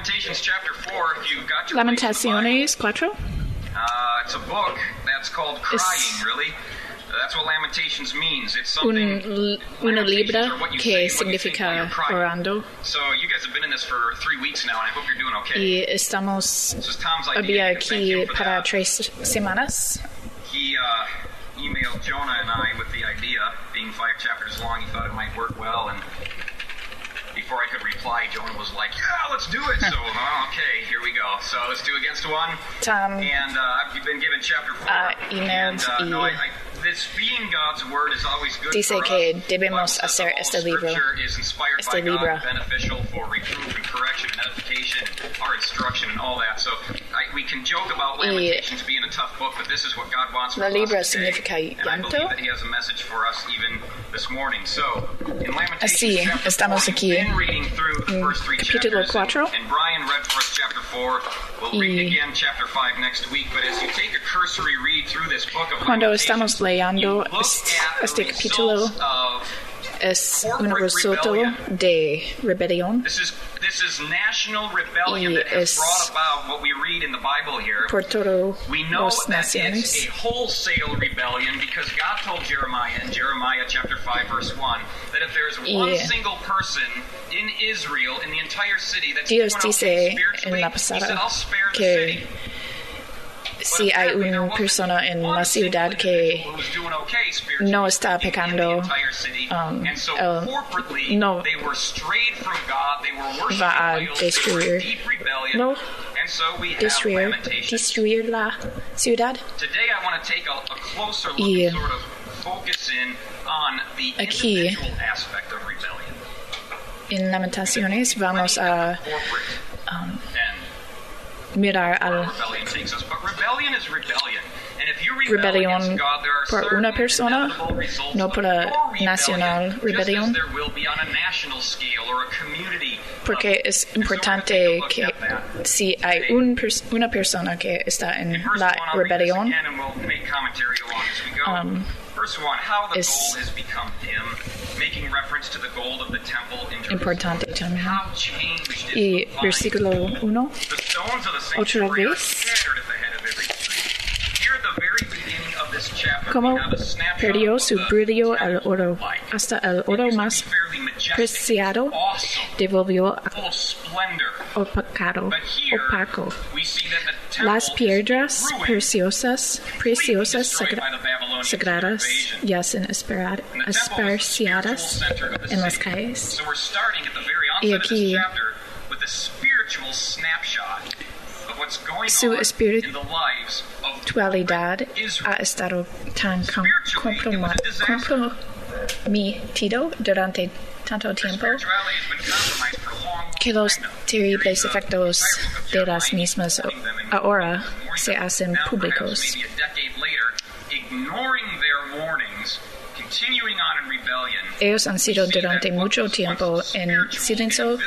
Lamentations chapter 4, if you've got your Lamentaciones 4. It's a book that's called Crying, really. That's what Lamentations means. It's something. Un libro que significa orando. So you guys have been in this for 3 weeks now, and I hope you're doing okay. Y estamos This is Tom's había idea. Thank him aquí for para that. 3 semanas. He emailed Jonah and I with the idea, being 5 chapters long. He thought it might work well, and before I could reply, Jonah was like, "Yeah, let's do it." So, okay, here we go. So let's do Against One. Tom And I've been given chapter 4. emailed and this being God's word is always good dice for que us. debemos Bible says hacer all este libro, Scripture is inspired by God, libro. beneficial for reproof and correction and edification, our instruction and all that. So we can joke about Lamentations being a tough book, but this is what God wants for La us libra today. significa And I llanto. believe that He has a message for us even this morning. So in Lamentations Así, chapter estamos 4, aquí we've been reading through the first 3 capítulo chapters. 4. And Brian read for us chapter 4. We'll read again chapter 5 next week. But as you take a cursory read through this book of Cuando Lamentations, estamos leyendo you look at este the capítulo, results of es un resultado de rebelión This is national rebellion Y that has es brought about what we read in the Bible here. por todas We know las that it's naciones. a wholesale rebellion because God told Jeremiah in Jeremiah chapter 5 verse 1 that if there's one single person in Israel, in the entire city that's Dios doing dice okay en spiritually, la He said, pasada I'll spare the que city. si hay una persona en la ciudad que no está pecando, no va a destruir la ciudad. Y aquí en Lamentaciones vamos a mirar al rebelión por una persona, no por la nacional rebelión, porque es importante que si hay una persona que está en la rebelión, es importante también. Y versículo 1, otra vez, como perdió su brillo el oro, hasta el oro más preciado devolvió opaco. Las piedras preciosas sagradas yacen esparciadas en las calles. Y aquí su espiritualidad ha estado tan comprometido durante tanto tiempo que los terribles efectos de las mismas ahora se hacen públicos. Ellos han sido durante mucho tiempo en silencio,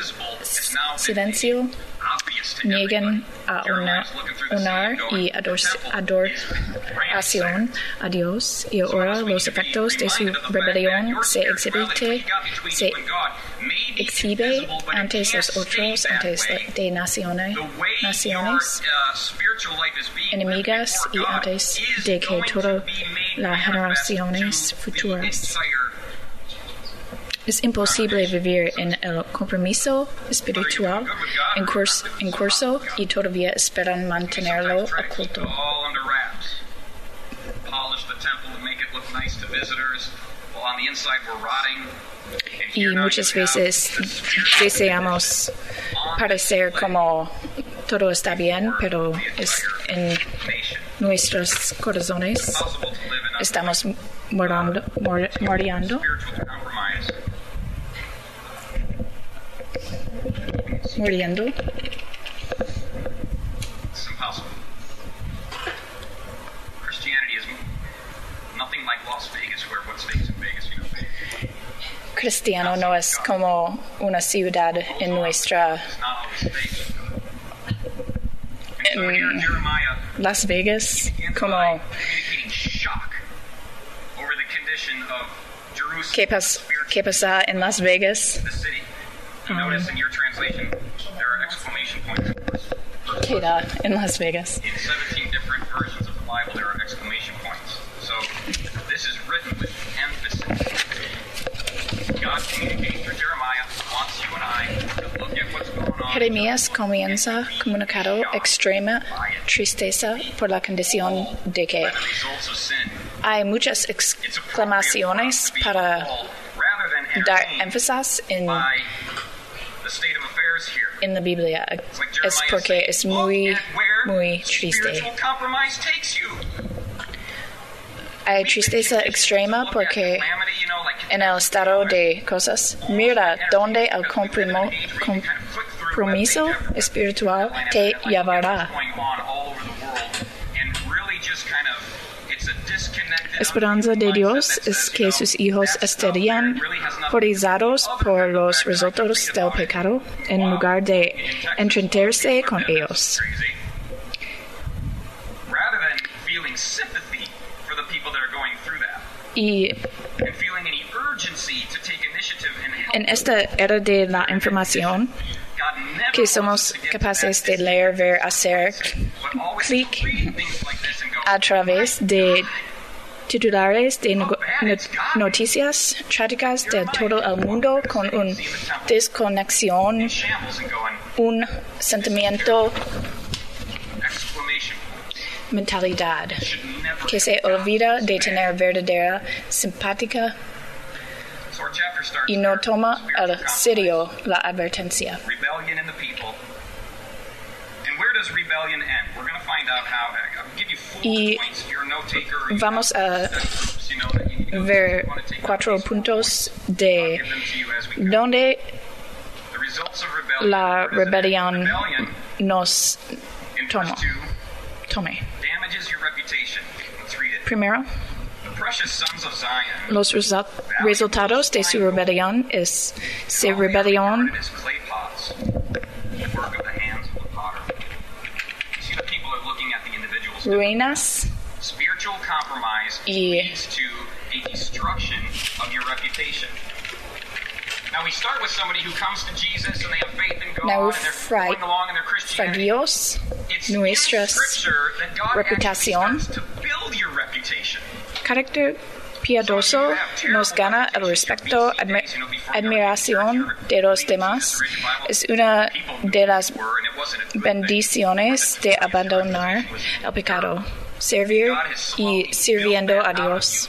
niegan a honrar y adoración a Dios, y ahora los efectos de su rebelión se exhibe ante los otros, ante de naciones enemigas y antes de que todas las generaciones futuras. Es imposible vivir en el compromiso espiritual en curso y todavía esperan mantenerlo oculto. Y muchas veces deseamos parecer como todo está bien, pero es en nuestros corazones estamos muriendo. It's impossible. Christianity is nothing like Las Vegas, where what stays in Vegas, you know. Cristiano no es como una ciudad en nuestra en Las Vegas, como ¿qué pasa en Las Vegas? Al-Qaeda in Las Vegas. In 17 different versions of the Bible, there are exclamation points. So this is written with emphasis. God communicates through Jeremiah, wants you and I to look at what's going on. Jeremías comienza comunicado extrema tristeza por la condición de que The results of sin. hay muchas exclamaciones para dar énfasis en By the state of affairs here. la Biblia. It's like Es Jeremiah porque saying, es muy, look at where muy triste. spiritual compromise takes you. Hay tristeza extrema Look at porque calamity, you know, like en el estado de cosas, mira donde el compromiso espiritual te llevará. Esperanza de Dios es que sus hijos estarían polarizados por los resultados del pecado en lugar de entretenerse con ellos. Y en esta era de la información, que somos capaces de leer, ver, hacer clic a través de titulares de noticias trágicas de todo el mundo con una desconexión, un sentimiento, mentalidad que se olvida de tener verdadera simpática y no toma en serio la advertencia. Y vamos a ver 4 puntos de donde la rebelión nos tome. Primero, los resultados de su rebelión es su rebelión ruinas y naufragios nuestras reputación. Carácter piadoso nos gana el respeto, admiración de los demás. Es una de las bendiciones de abandonar el pecado, servir y sirviendo a Dios.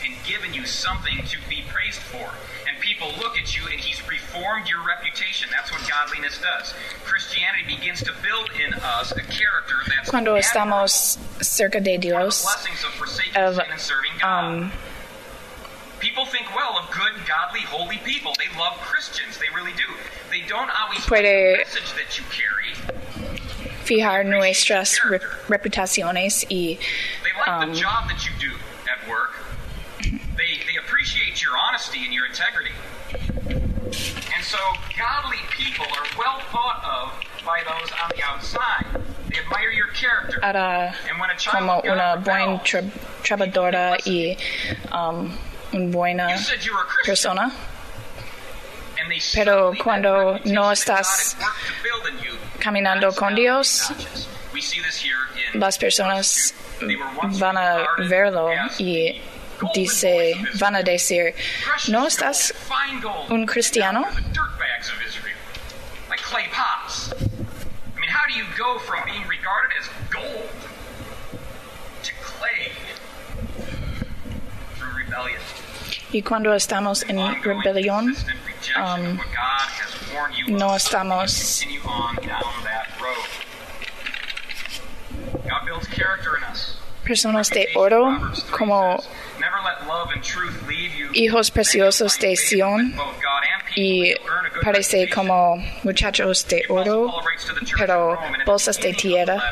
Cuando estamos cerca de Dios, puede fijar nuestras reputaciones y and so godly people are well thought of by those on the outside. They admire your character. And when a child como of God una buena rebels, trabajadora y una buena persona. Pero cuando no estás caminando con Dios, las personas van a verlo y van a decir, ¿no estás un cristiano? How do you go from being regarded as gold to clay through rebellion? Y cuando estamos en rebelión, no estamos personas de oro como hijos preciosos de Sion y parece como muchachos de oro, pero bolsas de tierra.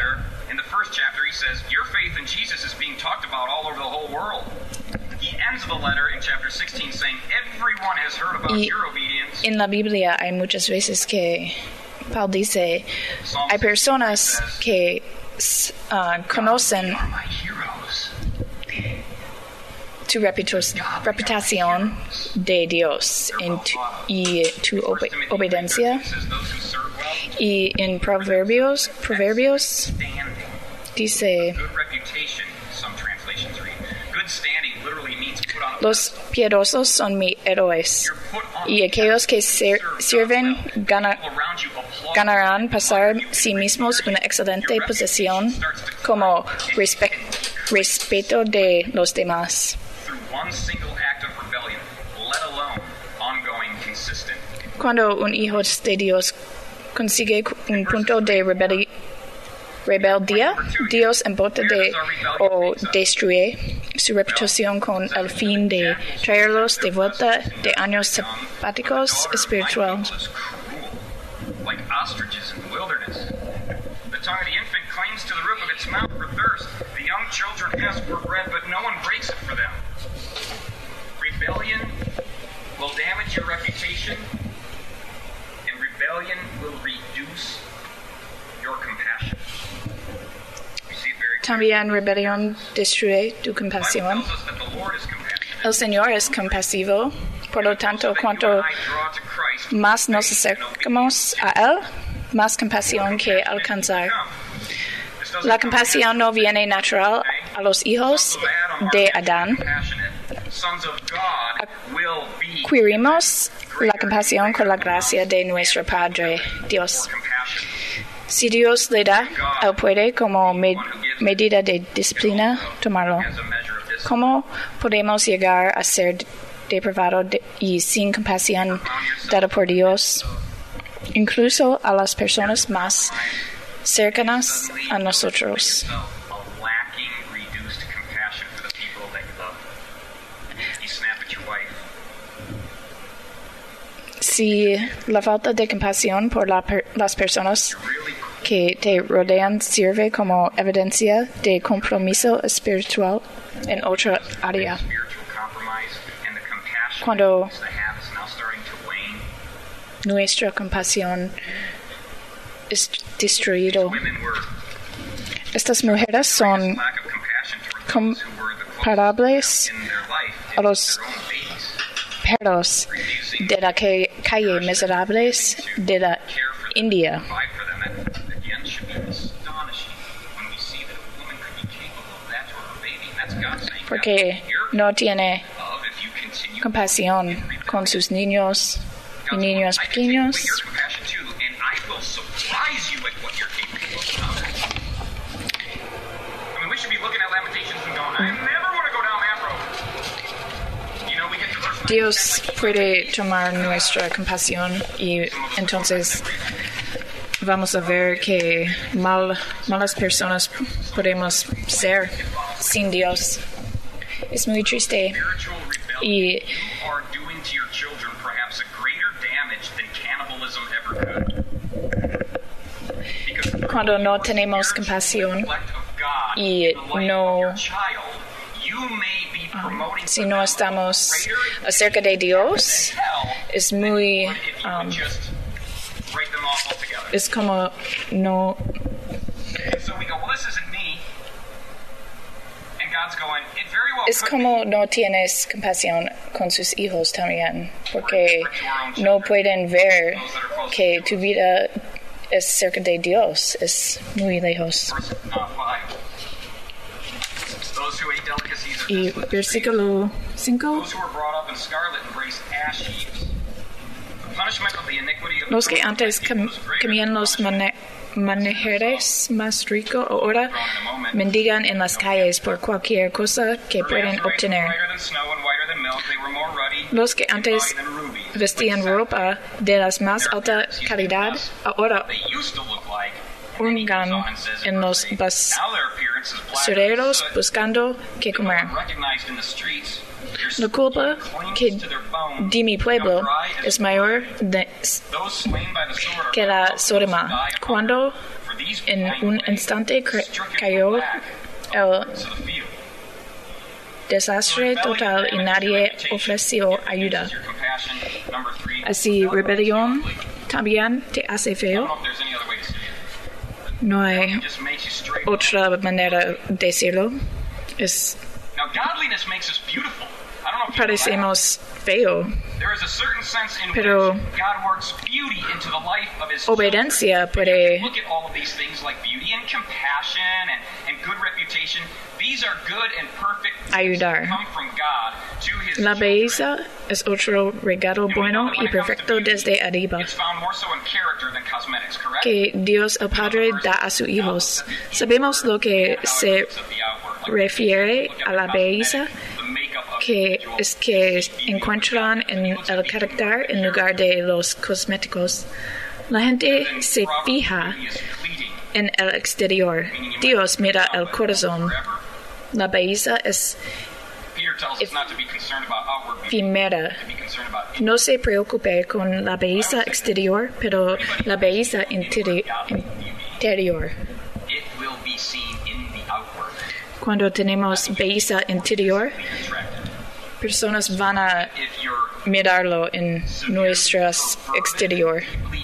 Y en la Biblia hay muchas veces que Pablo dice, hay personas que conocen tu reputación de Dios y tu obediencia Y en Proverbios dice, los piadosos son mis héroes, y aquellos que sirven ganarán pasar sí mismos una excelente posición como respeto de los demás. Cuando un hijo de Dios consigue un punto de rebeldía, Dios empieza o destruye su reputación con el fin de traerlos de vuelta de años sabáticos espirituales. Like ostriches in the wilderness. The tongue of the infant clings to the roof of its mouth for thirst. The young children ask for bread, but no one breaks it for them. Rebellion will damage your reputation, and rebellion will reduce your compassion. También rebelión destruye tu compasión. El Señor es compasivo, por lo tanto, cuanto más nos acercamos a Él, más compasión que alcanzar. La compasión no viene natural a los hijos de Adán. Adquirimos la compasión con la gracia de nuestro Padre Dios. Si Dios le da, Él puede, como medida de disciplina, tomarlo. ¿Cómo podemos llegar a ser depravado y sin compasión dada por Dios, incluso a las personas más cercanas a nosotros? Si la falta de compasión por las personas que te rodean sirve como evidencia de compromiso espiritual en otra área, cuando nuestra compasión es destruido, estas mujeres son comparables a los perros de la calle miserables de la India, porque no tiene compasión con sus niños y niñas pequeños. Dios puede tomar nuestra compasión y entonces vamos a ver que malas personas podemos ser sin Dios. Es muy triste. Y cuando no tenemos compasión y si no estamos acerca de Dios, es muy es como no es como no tienes compasión con sus hijos también, porque no pueden ver que tu vida es cerca de Dios, es muy lejos. Y versículo 5. Los que antes comían los manjares más ricos ahora mendigan en las calles por cualquier cosa que pueden obtener. Los que antes vestían ropa de la más alta calidad ahora hurgan en los basureros buscando qué comer. La culpa de mi pueblo es mayor que la Sodoma. Cuando en un instante cayó el desastre total y nadie ofreció ayuda. Así, rebelión también te hace feo. No hay otra manera de decirlo. Es parecemos feo, pero obediencia puede ayudar. La belleza es otro regalo bueno y perfecto desde arriba que Dios el Padre da a sus hijos. Sabemos lo que se refiere a la belleza, que es que encuentran en el carácter en lugar de los cosméticos. La gente se fija en el exterior. Dios mira el corazón. La belleza es efímera. No se preocupe con la belleza exterior, pero la belleza interior. Cuando tenemos belleza interior, personas van a mirarlo en nuestro exterior.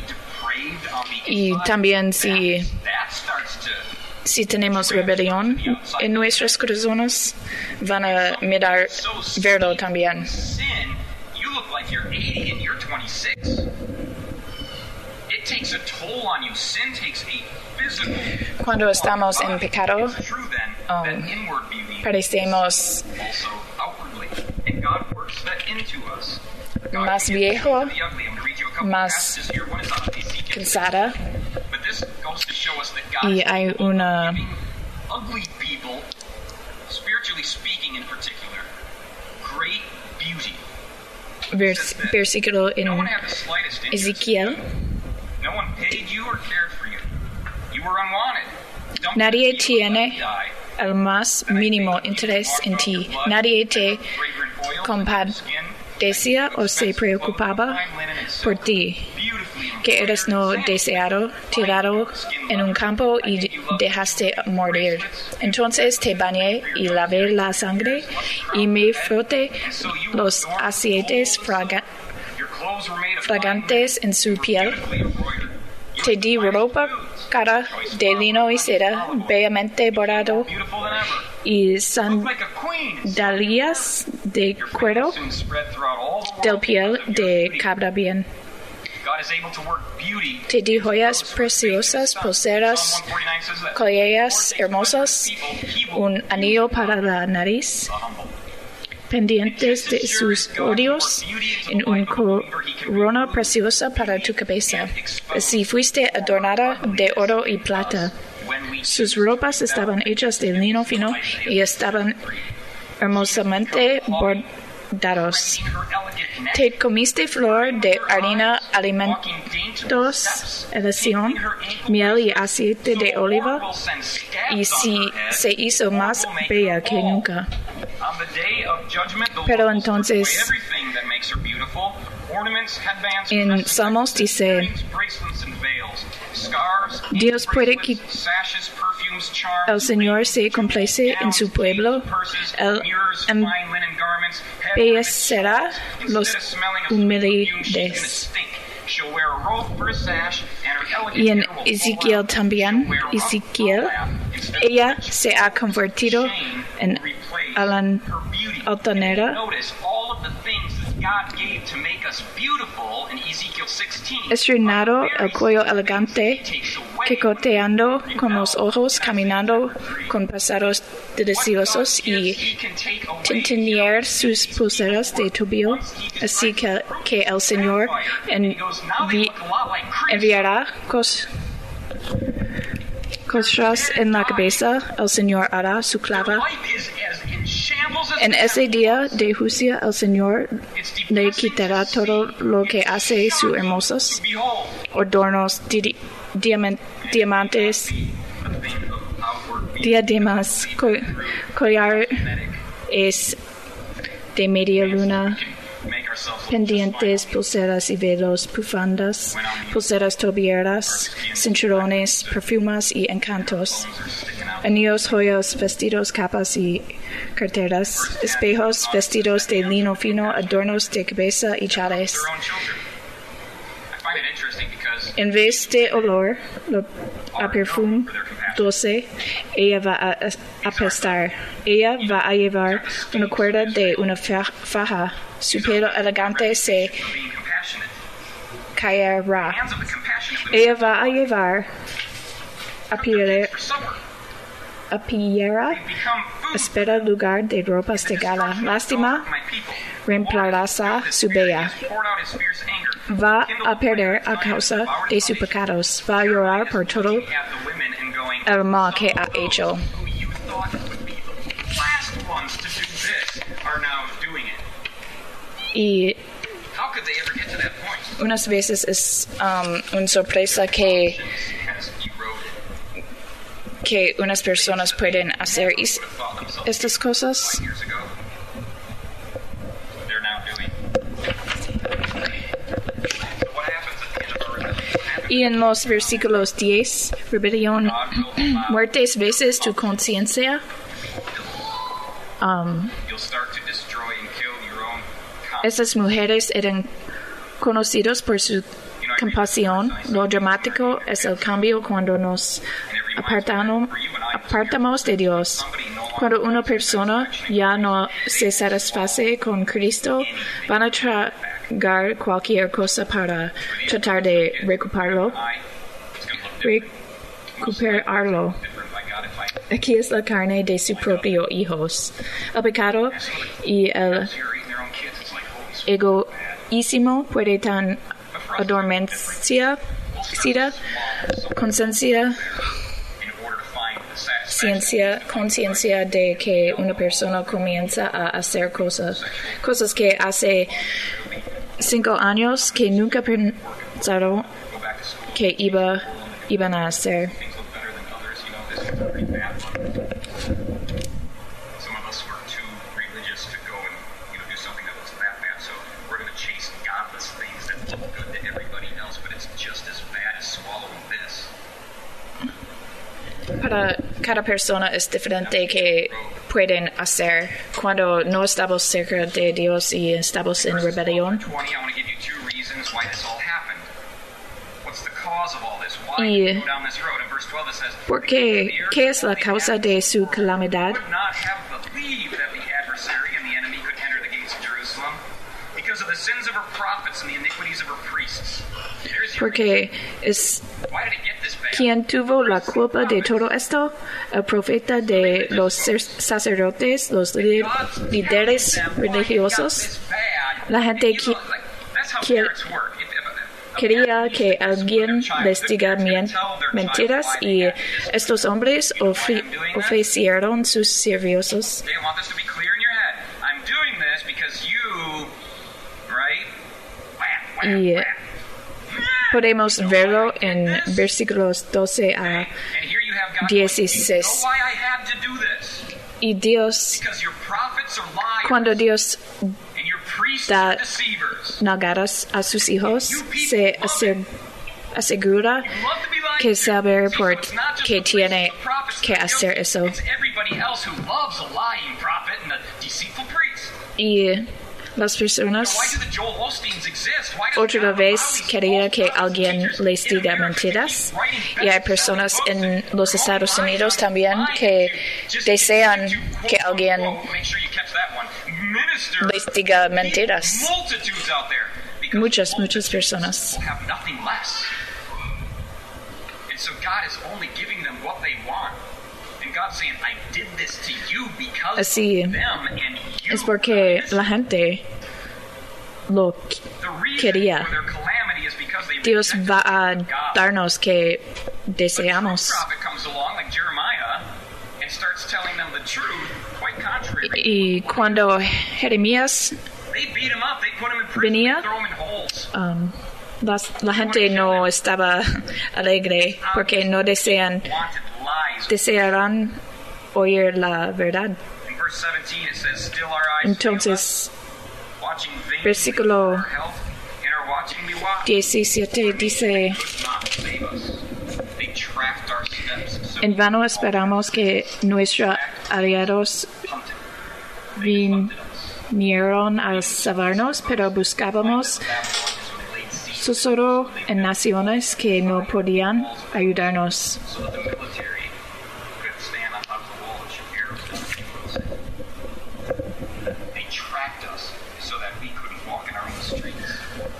Y también si tenemos rebelión en nuestros corazones, van a verlo también. Cuando estamos en pecado, parecemos más viejo, más cansada, y hay una versículo en Ezequiel. Nadie tiene el más mínimo interés en ti. Nadie te compadecía o se preocupaba por ti, que eres no deseado, tirado en un campo y dejaste morir. Entonces te bañé y lavé la sangre y me froté los aceites fragantes en su piel. Te di ropa cara de lino y seda, bellamente bordado, y sandalias de cuero del piel de cabra bien. Te di joyas preciosas, pulseras, colleras hermosas, un anillo para la nariz, pendientes de sus odios, en una corona preciosa para tu cabeza. Así fuiste adornada de oro y plata. Sus ropas estaban hechas de lino fino y estaban hermosamente bordados. Te comiste flor de harina, alimentos, elevación, miel y aceite de oliva, y se hizo más bella que nunca. Pero entonces, en Salmos dice, Dios puede que el Señor se complace en su pueblo, Él embellecerá los humildes. Y en Ezequiel también, ella se ha convertido en altanera. Estrenado el cuello elegante, quicoteando con los ojos, caminando con pasados deliciosos y tintinear sus pulseras de tobillo. Así que el Señor enviará costras en la cabeza, el Señor hará su clava. En ese día de juicio, el Señor le quitará todo lo que hace sus hermosos adornos, diamantes, diademas, collares de media luna, pendientes, pulseras y velos, bufandas, pulseras tobilleras, cinturones, perfumes y encantos, anillos, joyas, vestidos, capas y carteras, espejos, vestidos de lino fino, adornos de cabeza y chales. En vez de olor a perfume dulce, ella va a apestar. Ella va a llevar una cuerda de una faja. Su pelo elegante se caerá. Ella va a llevar a piedra. Espera lugar de ropas de gala. Lástima reemplazará su bella. Va a perder a causa de sus pecados. Va a llorar por todo el mal que ha hecho. Y unas veces es una sorpresa que unas personas pueden hacer estas cosas. Y en los versículos 10, rebelión, muertes veces tu conciencia. Estas mujeres eran conocidas por su compasión. Lo dramático es el cambio cuando nos apartamos de Dios. Cuando una persona ya no se satisface con Cristo, van a tragar cualquier cosa para tratar de recuperarlo. Aquí es la carne de su propio hijos. El pecado y el egoísmo puede tan adormecida conciencia de que una persona comienza a hacer cosas que hace 5 años que nunca pensaron que iban a hacer. Para cada persona es diferente que pueden hacer cuando no estamos cerca de Dios y estamos en rebelión. Y porque, ¿qué es la causa de su calamidad? Porque es quien tuvo la culpa de todo esto, el profeta de los sacerdotes, los líderes religiosos. La gente quería que alguien les diga mentiras y estos hombres ofrecieron sus servicios. Y podemos verlo en versículos 12 a 16. Y Dios, cuando Dios da nalgadas a sus hijos, se asegura que sabe por qué tiene que hacer eso. Y las personas otra vez querían que alguien les diga mentiras. Y hay personas en los Estados Unidos también que desean que alguien les diga mentiras. Muchas personas. Así es porque la gente lo quería. Dios va a darnos que deseamos. Y cuando Jeremías venía, la gente no estaba alegre porque no desearán oír la verdad. Entonces, versículo 17 dice: en vano esperamos que nuestros aliados vinieron a salvarnos, pero buscábamos solo en naciones que no podían ayudarnos. So that the military could stand on top of the wall and shoot arrows down the They tracked us so that we couldn't walk in our own streets.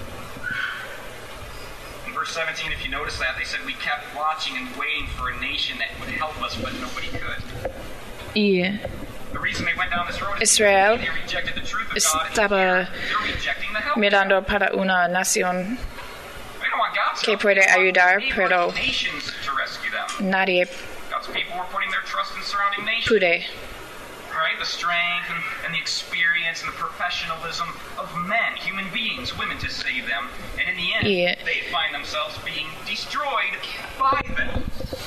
In verse 17, if you notice that, they said we kept watching and waiting for a nation that would help us, but nobody could. Y The reason they went down this road is Israel they rejected the truth of God. estaba They're rejecting the help. mirando para una nación They don't want God's que help. puede ayudar, They pero want nations to rescue them. nadie God's people were putting their trust in surrounding nations. puede. Right? The strength and the experience and the professionalism of men, human beings, women to save them. And in the end, Yeah. they find themselves being destroyed by them.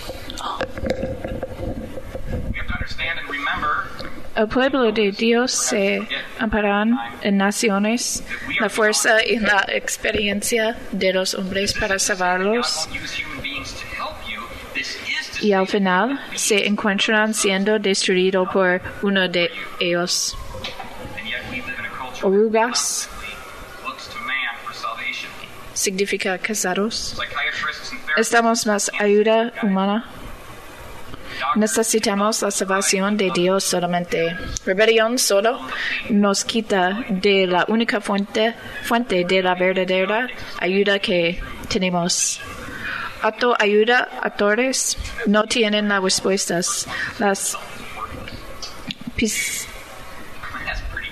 We have to understand and remember El pueblo de Dios se ampararán en naciones, la fuerza y la experiencia de los hombres para God salvarlos, won't use human beings to help you. This is to y al save final se encuentran siendo destruidos por uno de ellos. you. And yet we live in a culture Orugas that looks to man for salvation. significa casados. Psychiatrists and therapists Estamos más ayuda humana. Necesitamos la salvación de Dios solamente. Rebelión solo nos quita de la única fuente de la verdadera ayuda que tenemos. Autoayuda, autores no tienen las respuestas. Las That's pretty.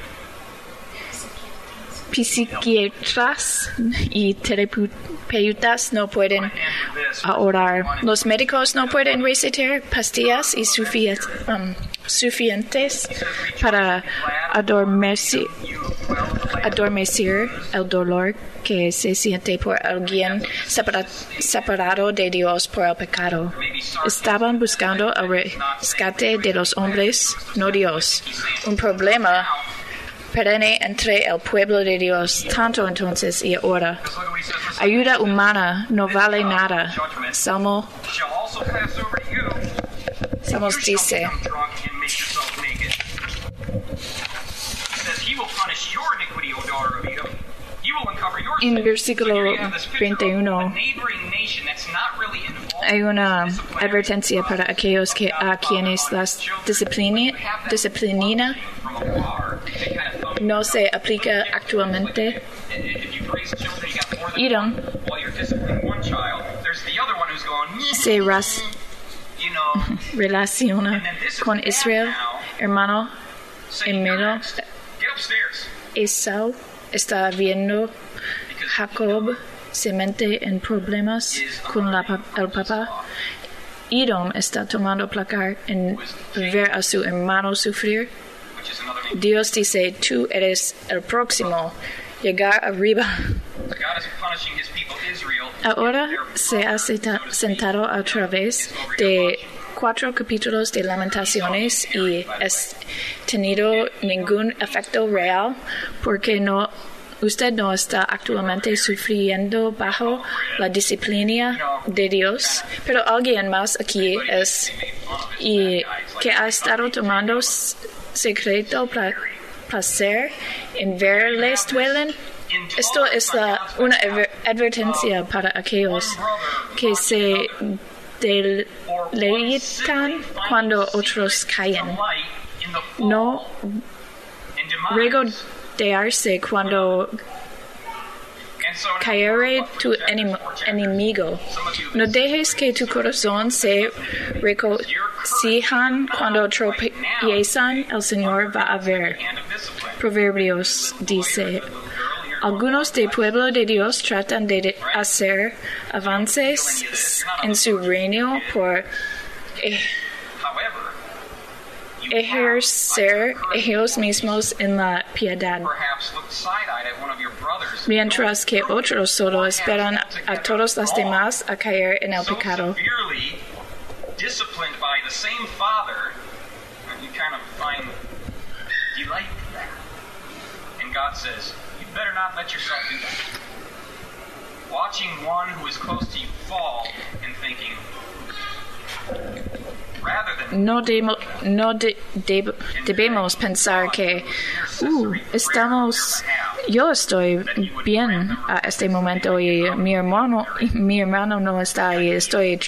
psiquiatras y terapeutas no pueden orar. Los médicos no pueden recetar pastillas y suficientes para adormecer el dolor que se siente por alguien separado de Dios por el pecado. Estaban buscando el rescate de los hombres, no Dios. Un problema perenne entre el pueblo de Dios, tanto entonces y ahora. Look at what he says. Listen, Ayuda humana no vale nada. Salmo shall also pass over to you. Salmos You shall dice, become drunk and make yourself naked. It says, he will punish your iniquity, O daughter of Edom. He will uncover your en sin. versículo So here you have this picture of 21, a neighboring nation that's not really involved hay una in disciplinary advertencia para process aquellos of que God's a love quienes upon las his children. disciplina When you have that from afar, they kind of thumb no you se down. aplica actualmente. If you raise children, you got more than Edom one. While you're disciplining one child, there's the other one who's going, se you know, relaciona con Israel, hermano saying, en "You're medio. next. Get upstairs. Esau está viendo Jacob se mete en problemas con el papá. Edom está tomando placer en ver a su hermano sufrir. Which is another name. Dios dice, tú eres el próximo, llegar arriba. God is punishing his people Israel. Ahora se ha sentado a través de 4 capítulos de Lamentaciones y es tenido ningún efecto real porque usted no está actualmente sufriendo bajo la disciplina de Dios, pero alguien más aquí es y que ha estado tomando secreto placer en verles duelen. Esto es una advertencia para aquellos que se deleitan cuando otros caen. No regodearse cuando caere tu enemigo. No dejes que tu corazón se regocijan cuando tropiezan. El Señor va a ver. Proverbios dice, algunos del pueblo de Dios tratan de hacer avances en su reino por ejercer ellos mismos en la piedad, mientras que otros solo esperan a todos los demás a caer en el pecado. Disciplined by the same father, you kind of find delight in that. And God says, you better not let yourself do that. Watching one who is close to you fall and thinking, rather than No debemos pensar que estamos yo estoy bien a este momento y mi hermano no está y estoy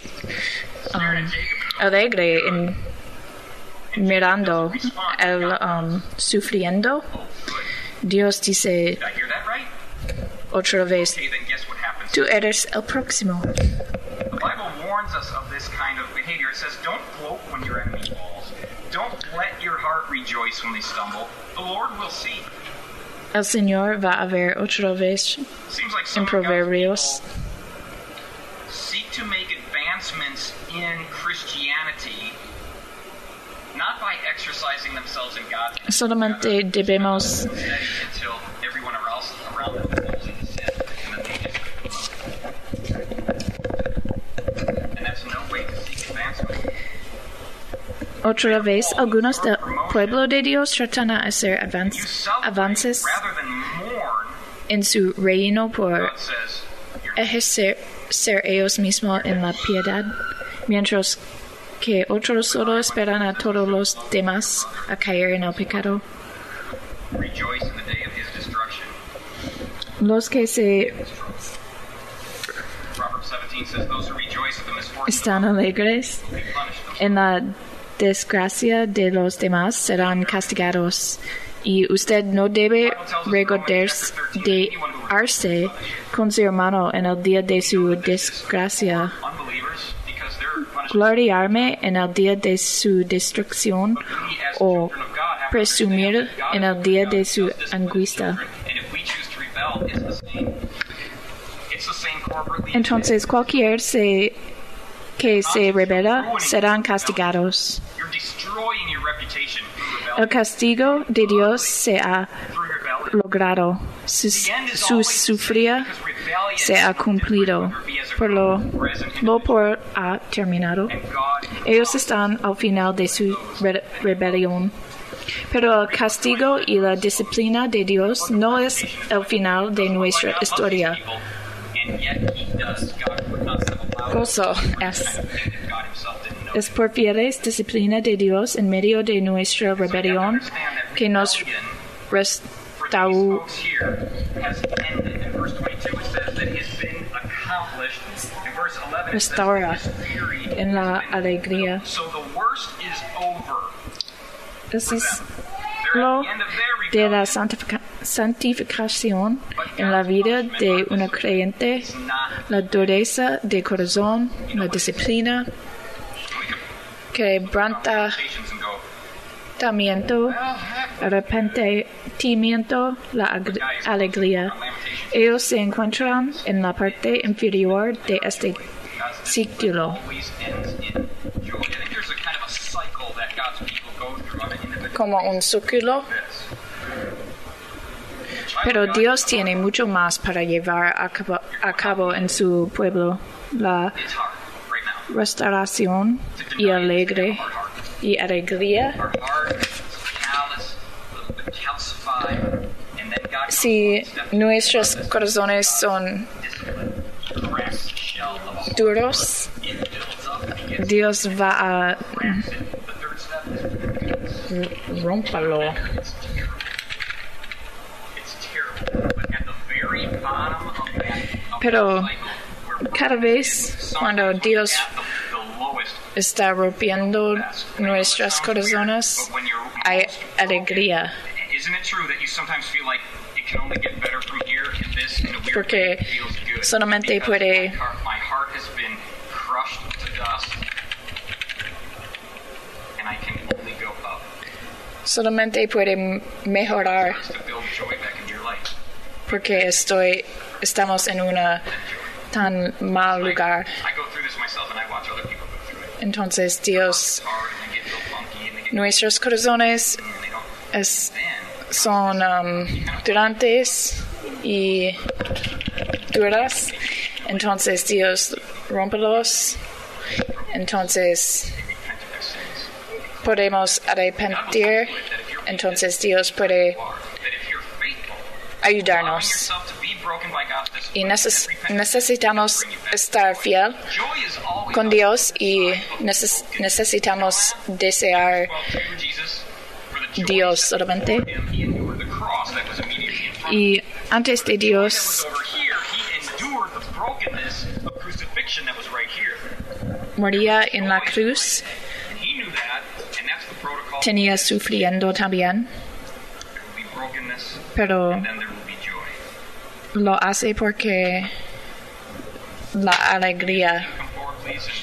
alegre mirando el sufriendo. Dios dice otra vez, tú eres el próximo. The Bible warns us of this kind of behavior. It says, don't gloat when your enemy falls. Don't let your heart rejoice when they stumble. The Lord will see. El Señor va a ver otra vez en Proverbios. Seek to make advancements in Christianity, not by exercising themselves in God. Solamente debemos Until everyone else around them falls into sin, and then they just and that's no way to seek advancement. otra vez algunos del pueblo de Dios tratan de hacer avances en su reino por ejercer ellos mismos en la piedad, mientras que otros solo esperan a todos los demás a caer en el pecado. Los que se están alegres en la desgracia de los demás serán castigados, y usted no debe regodearse con su hermano en el día de su desgracia, gloriarme en el día de su destrucción o presumir en el día de su angustia. Entonces cualquier que se rebela serán castigados. El castigo de Dios se ha logrado, su sufrir se ha cumplido, por ha terminado. Ellos están al final de su rebelión. Pero el castigo y la disciplina de Dios no es el final de nuestra historia. Gozo es por fieles disciplina de Dios en medio de nuestra rebelión que nos restaura en la alegría. El ciclo de la santificación en la vida de un creyente, la dureza de corazón, la disciplina, quebrantamiento, arrepentimiento, la alegría. Ellos se encuentran en la parte inferior de este ciclo. Como un círculo. Pero Dios tiene mucho más para llevar a cabo en su pueblo. La restauración y alegría. Si nuestros corazones son duros, Dios va a romperlo. Pero cada vez cuando Dios está rompiendo nuestros corazones, hay alegría. Porque solamente puede mejorar porque estamos en un tan mal lugar. Entonces Dios, nuestros corazones son durantes y duras. Entonces Dios rompelos. Entonces podemos arrepentir. Entonces Dios puede ayudarnos. Y necesitamos estar fiel con Dios y necesitamos desear Dios solamente y antes de Dios moría en la cruz, tenía sufriendo también, pero lo hace porque la alegría